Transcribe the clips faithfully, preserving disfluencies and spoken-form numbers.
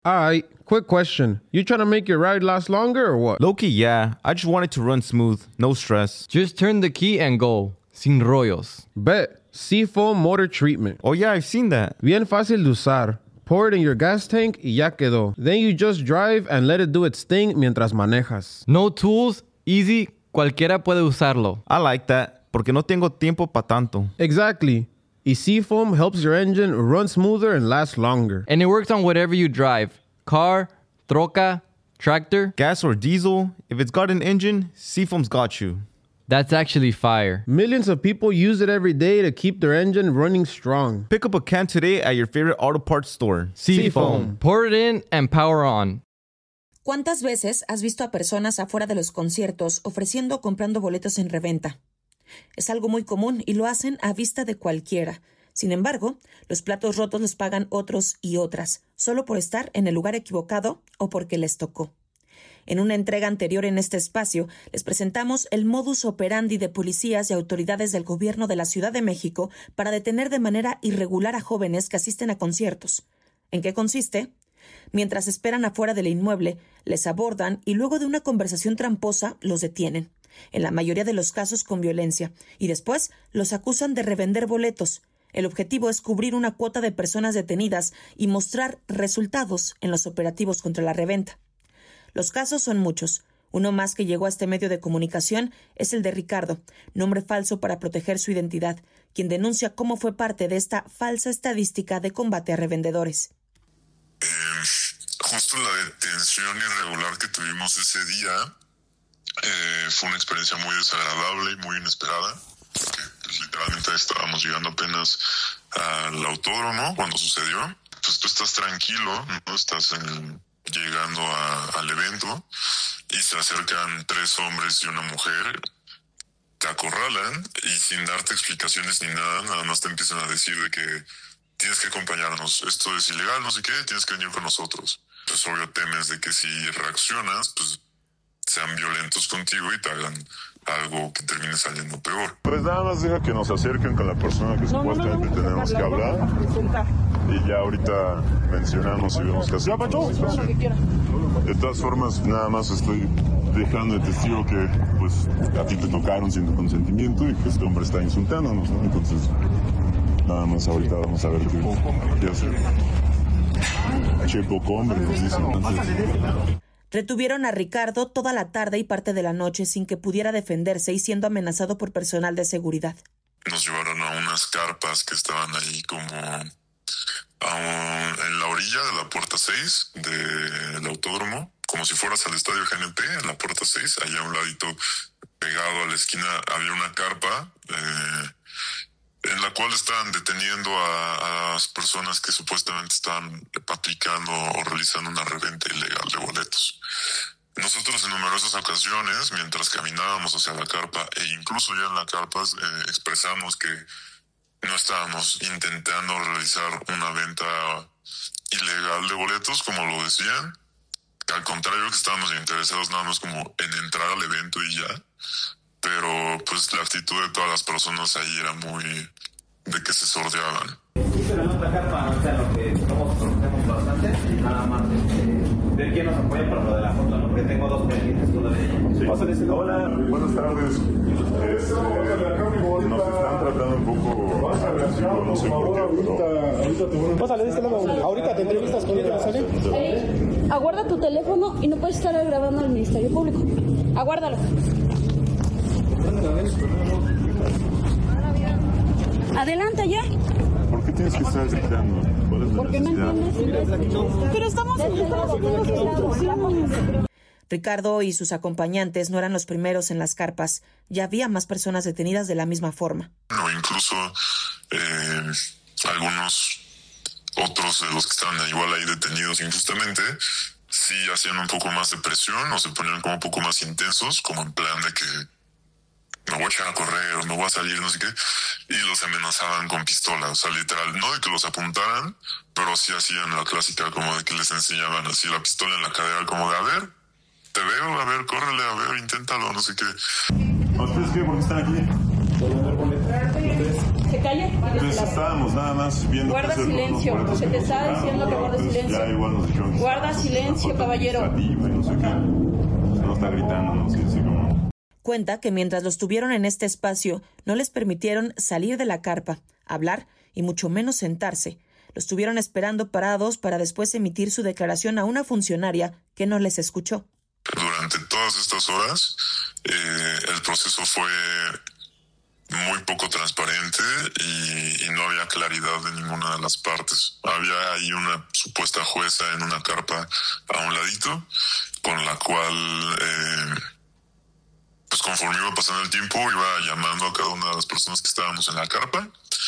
Alright, quick question. You trying to make your ride last longer or what? Low-key, yeah. I just want it to run smooth. No stress. Just turn the key and go. Sin rollos. Bet. Seafoam Motor Treatment. Oh yeah, I've seen that. Bien fácil de usar. Pour it in your gas tank y ya quedó. Then you just drive and let it do its thing mientras manejas. No tools, easy, cualquiera puede usarlo. I like that, porque no tengo tiempo pa' tanto. Exactly. Y Seafoam helps your engine run smoother and last longer. And it works on whatever you drive. Car, troca, tractor. Gas or diesel, if it's got an engine, Seafoam's got you. That's actually fire. Millions of people use it every day to keep their engine running strong. Pick up a can today at your favorite auto parts store. Seafoam. Pour it in and power on. ¿Cuántas veces has visto a personas afuera de los conciertos ofreciendo o comprando boletos en reventa? Es algo muy común y lo hacen a vista de cualquiera. Sin embargo, los platos rotos los pagan otros y otras, solo por estar en el lugar equivocado o porque les tocó. En una entrega anterior en este espacio, les presentamos el modus operandi de policías y autoridades del gobierno de la Ciudad de México para detener de manera irregular a jóvenes que asisten a conciertos. ¿En qué consiste? Mientras esperan afuera del inmueble, les abordan y luego de una conversación tramposa los detienen, en la mayoría de los casos con violencia, y después los acusan de revender boletos. El objetivo es cubrir una cuota de personas detenidas y mostrar resultados en los operativos contra la reventa. Los casos son muchos. Uno más que llegó a este medio de comunicación es el de Ricardo, nombre falso para proteger su identidad, quien denuncia cómo fue parte de esta falsa estadística de combate a revendedores. Eh, justo la detención irregular que tuvimos ese día eh, fue una experiencia muy desagradable y muy inesperada, porque pues, literalmente estábamos llegando apenas al autódromo cuando sucedió. Pues tú estás tranquilo, no estás en... llegando a, al evento y se acercan tres hombres y una mujer, te acorralan y sin darte explicaciones ni nada, nada más te empiezan a decir de que tienes que acompañarnos, esto es ilegal, no sé qué, tienes que venir con nosotros. Pues obvio temes de que si reaccionas, pues sean violentos contigo y te hagan algo que termine saliendo peor. Pues nada más deja que nos acerquen con la persona que no, supuestamente no, no, tenemos que hablar y ya ahorita mencionamos y vemos qué hacemos. De todas formas, nada más estoy dejando de testigo que pues a ti te tocaron sin tu consentimiento y que este hombre está insultándonos, ¿no? Entonces, nada más ahorita vamos a ver qué, qué hacer. Che, poco hombre, nos dicen. Entonces, retuvieron a Ricardo toda la tarde y parte de la noche sin que pudiera defenderse y siendo amenazado por personal de seguridad. Nos llevaron a unas carpas que estaban ahí como a un, en la orilla de la puerta seis del autódromo, como si fueras al estadio G N P, en la puerta seis, allá a un ladito pegado a la esquina había una carpa eh, en la cual estaban deteniendo a, a las personas que supuestamente estaban aplicando o realizando una reventa ilegal de boletos. Nosotros en numerosas ocasiones, mientras caminábamos hacia la carpa e incluso ya en la carpa, eh, expresamos que no estábamos intentando realizar una venta ilegal de boletos, como lo decían. Al contrario, que estábamos interesados nada más como en entrar al evento y ya. Pero pues la actitud de todas las personas ahí era muy de que se sordeaban. Sí, pero en otra carpa, o sea, lo que todos conocemos bastante, nada más este, ver quién nos apoya para lo de la foto, ¿no? Porque tengo dos pendientes todavía. Sí. Pásale, hola, buenas tardes. Este, nos están tratando un poco agresivo, no sé por qué, pero... Pásale de este lado, ahorita te entrevistas con ella, ¿sale? Eh, aguarda tu teléfono y no puedes estar grabando al Ministerio Público. Aguárdalo. Adelante ya. ¿Por qué tienes que estar gritando? ¿Cuál es la Porque necesidad? no entiendes. Pero estamos en Ricardo y sus acompañantes no eran los primeros en las carpas. Ya había más personas detenidas de la misma forma. No, incluso eh, algunos otros de los que estaban igual ahí detenidos injustamente sí hacían un poco más de presión o se ponían como un poco más intensos, como en plan de que me voy a echar a correr o me voy a salir, no sé qué, y los amenazaban con pistolas, o sea, literal, no de que los apuntaran, pero sí hacían la clásica como de que les enseñaban así la pistola en la cadera, como de, a ver, te veo, a ver, córrele, a ver, inténtalo, no sé qué. ¿Ustedes qué? ¿Por qué están aquí? ¿Se calle? guardes Pues silencio. estábamos nada más viendo. Guarda qué hacer con los silencio, boletos porque que te nos estaba tocaron, diciendo que pero, guardes pues, silencio. Ya igual nos dijeron que Guarda pues, silencio, falta caballero. administrativa y no sé qué. No está gritando, no sé, así como. Cuenta que mientras los tuvieron en este espacio, no les permitieron salir de la carpa, hablar y mucho menos sentarse. Los tuvieron esperando parados para después emitir su declaración a una funcionaria que no les escuchó. Durante todas estas horas, eh, el proceso fue muy poco transparente y, y no había claridad de ninguna de las partes. Había ahí una supuesta jueza en una carpa a un ladito, con la cual, eh, pues conforme iba pasando el tiempo, iba llamando a cada una de las personas que estábamos en la carpa.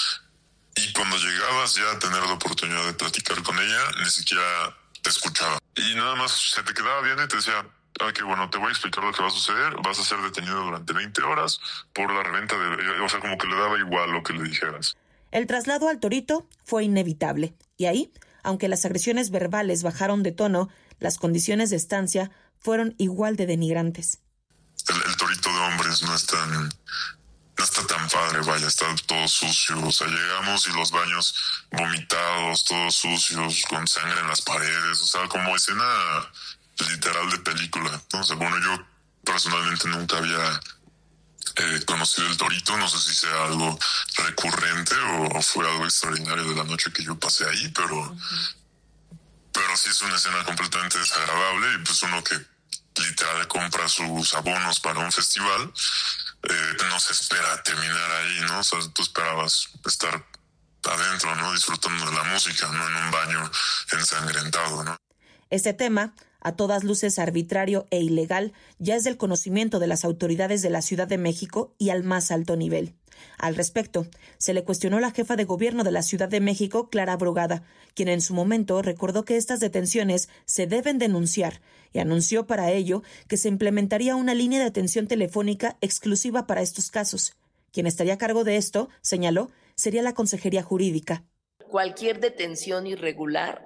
Y cuando llegabas ya a tener la oportunidad de platicar con ella, ni siquiera te escuchaba. Y nada más se te quedaba viendo y te decía, ah, que bueno, te voy a explicar lo que va a suceder. Vas a ser detenido durante veinte horas por la reventa de... O sea, como que le daba igual lo que le dijeras. El traslado al Torito fue inevitable. Y ahí, aunque las agresiones verbales bajaron de tono, las condiciones de estancia fueron igual de denigrantes. El, el Torito de hombres no es tan... No está tan padre, vaya, está todo sucio. O sea, llegamos y los baños vomitados, todos sucios, con sangre en las paredes. O sea, como escena literal de película. O sea, bueno, yo personalmente nunca había eh, conocido el Torito. No sé si sea algo recurrente o, o fue algo extraordinario de la noche que yo pasé ahí, pero, uh-huh. pero sí es una escena completamente desagradable y pues uno que literal compra sus abonos para un festival, eh, no se espera terminar ahí, ¿no? O sea, tú esperabas estar adentro, ¿no? Disfrutando de la música, no en un baño ensangrentado, ¿no? Este tema, a todas luces arbitrario e ilegal, ya es del conocimiento de las autoridades de la Ciudad de México y al más alto nivel. Al respecto, se le cuestionó a la jefa de gobierno de la Ciudad de México, Clara Brugada, quien en su momento recordó que estas detenciones se deben denunciar y anunció para ello que se implementaría una línea de atención telefónica exclusiva para estos casos. Quien estaría a cargo de esto, señaló, sería la Consejería Jurídica. Cualquier detención irregular,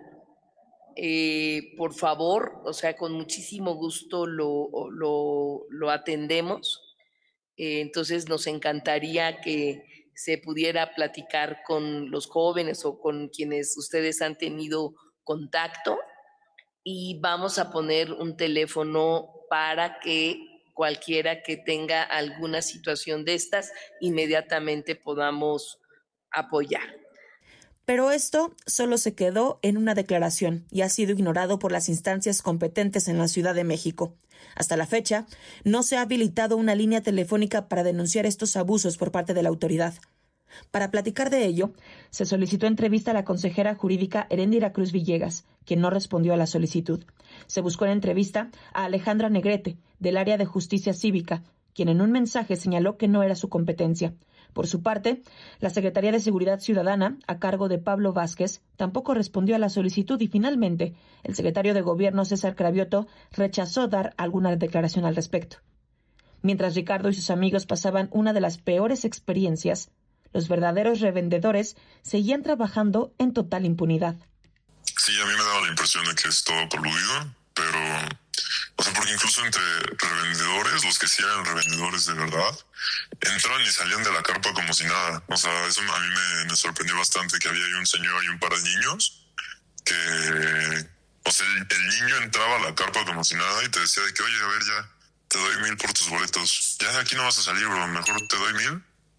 eh, por favor, o sea, con muchísimo gusto lo, lo, lo atendemos. Eh, entonces nos encantaría que se pudiera platicar con los jóvenes o con quienes ustedes han tenido contacto y vamos a poner un teléfono para que cualquiera que tenga alguna situación de estas inmediatamente podamos apoyar. Pero esto solo se quedó en una declaración y ha sido ignorado por las instancias competentes en la Ciudad de México. Hasta la fecha, no se ha habilitado una línea telefónica para denunciar estos abusos por parte de la autoridad. Para platicar de ello, se solicitó entrevista a la consejera jurídica Heréndira Cruz Villegas, quien no respondió a la solicitud. Se buscó en entrevista a Alejandra Negrete, del área de Justicia Cívica, quien en un mensaje señaló que no era su competencia. Por su parte, la Secretaría de Seguridad Ciudadana, a cargo de Pablo Vázquez, tampoco respondió a la solicitud y finalmente el secretario de Gobierno César Cravioto rechazó dar alguna declaración al respecto. Mientras Ricardo y sus amigos pasaban una de las peores experiencias, los verdaderos revendedores seguían trabajando en total impunidad. Sí, a mí me daba la impresión de que es todo coludido, pero... O sea, porque incluso entre revendedores, los que sí eran revendedores de verdad, entraban y salían de la carpa como si nada. O sea, eso a mí me, me sorprendió bastante, que había ahí un señor y un par de niños que... O sea, el, el niño entraba a la carpa como si nada y te decía de que, oye, a ver, ya, te doy mil por tus boletos. Ya de aquí no vas a salir, bro, mejor te doy mil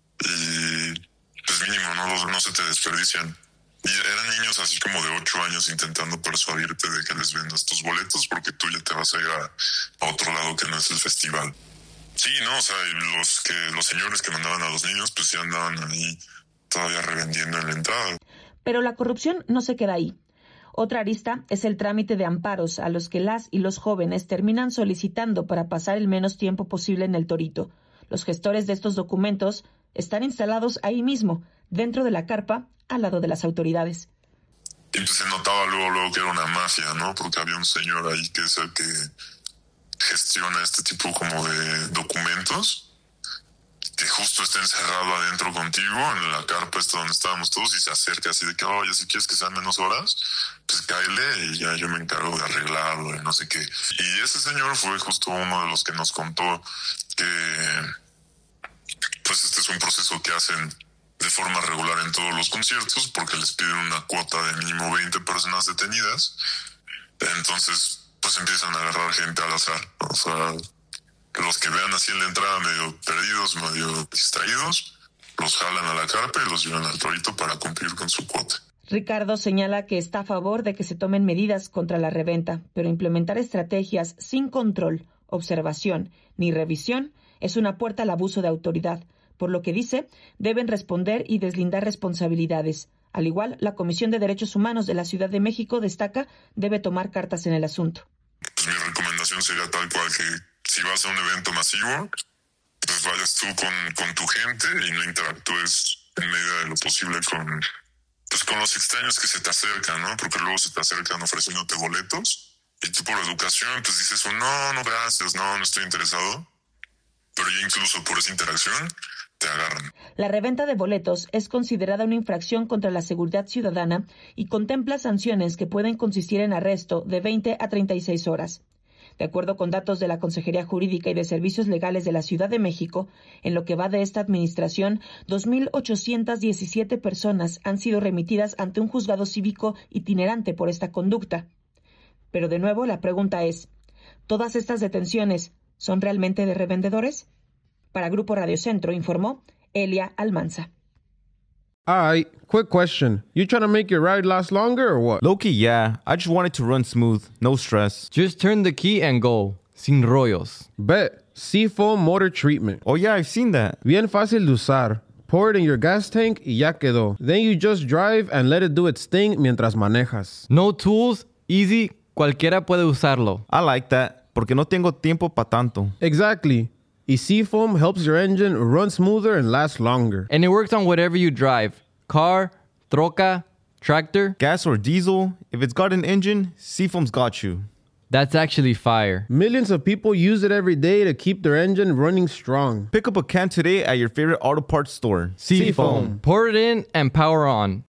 y pues mínimo, no, no se te desperdician. Y eran niños así como de ocho años intentando persuadirte de que les vendas tus boletos porque tú ya te vas a ir a, a otro lado que no es el festival. Sí, no, o sea, los que los señores que mandaban a los niños pues ya andaban ahí todavía revendiendo en la entrada. Pero la corrupción no se queda ahí. Otra arista es el trámite de amparos a los que las y los jóvenes terminan solicitando para pasar el menos tiempo posible en el Torito. Los gestores de estos documentos están instalados ahí mismo, dentro de la carpa, al lado de las autoridades. Y pues se notaba luego, luego que era una mafia, ¿no? Porque había un señor ahí que es el que gestiona este tipo como de documentos, que justo está encerrado adentro contigo, en la carpa esta donde estábamos todos, y se acerca así de que, oye, si quieres que sean menos horas, pues cáele y ya yo me encargo de arreglarlo y no sé qué. Y ese señor fue justo uno de los que nos contó que, pues este es un proceso que hacen de forma regular en todos los conciertos porque les piden una cuota de mínimo veinte personas detenidas. Entonces, pues empiezan a agarrar gente al azar. O sea, los que vean así en la entrada medio perdidos, medio distraídos, los jalan a la carpa y los llevan al torito para cumplir con su cuota. Ricardo señala que está a favor de que se tomen medidas contra la reventa, pero implementar estrategias sin control, observación ni revisión es una puerta al abuso de autoridad, por lo que dice deben responder y deslindar responsabilidades. Al igual, la Comisión de Derechos Humanos de la Ciudad de México destaca debe tomar cartas en el asunto. Pues mi recomendación sería tal cual que si vas a un evento masivo, pues vayas tú con, con tu gente y no interactúes en medida de lo posible con, pues con los extraños que se te acercan, ¿no? Porque luego se te acercan ofreciéndote boletos y tú por educación pues dices, oh, no, no, gracias, no, no estoy interesado. Pero ya incluso por esa interacción te agarran. La reventa de boletos es considerada una infracción contra la seguridad ciudadana y contempla sanciones que pueden consistir en arresto de veinte a treinta y seis horas. De acuerdo con datos de la Consejería Jurídica y de Servicios Legales de la Ciudad de México, en lo que va de esta administración, dos mil ochocientas diecisiete personas han sido remitidas ante un juzgado cívico itinerante por esta conducta. Pero de nuevo la pregunta es, ¿todas estas detenciones son realmente de revendedores? Para Grupo Radio Centro informó Elia Almanza. Alright, quick question. You trying to make your ride last longer or what? Low-key, yeah. I just want it to run smooth. No stress. Just turn the key and go. Sin rollos. Bet. Seafoam Motor Treatment. Oh, yeah, I've seen that. Bien fácil de usar. Pour it in your gas tank y ya quedó. Then you just drive and let it do its thing mientras manejas. No tools, easy, cualquiera puede usarlo. I like that, porque no tengo tiempo pa' tanto. Exactly. Y Seafoam helps your engine run smoother and last longer. And it works on whatever you drive. Car, troca, tractor. Gas or diesel, if it's got an engine, Seafoam's got you. That's actually fire. Millions of people use it every day to keep their engine running strong. Pick up a can today at your favorite auto parts store. Seafoam. Pour it in and power on.